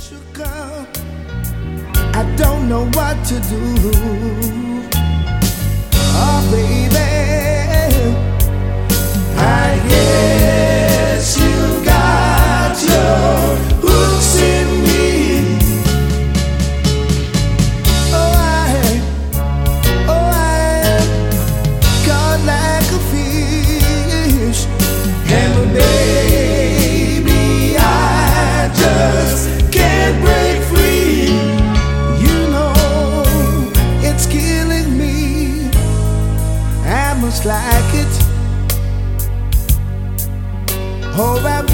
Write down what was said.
shook up. I don't know what to do. Oh, baby, I guess you got your hooks in me. I got like a fish, and baby, I just can't break free. You know it's killing me. I must like it, or I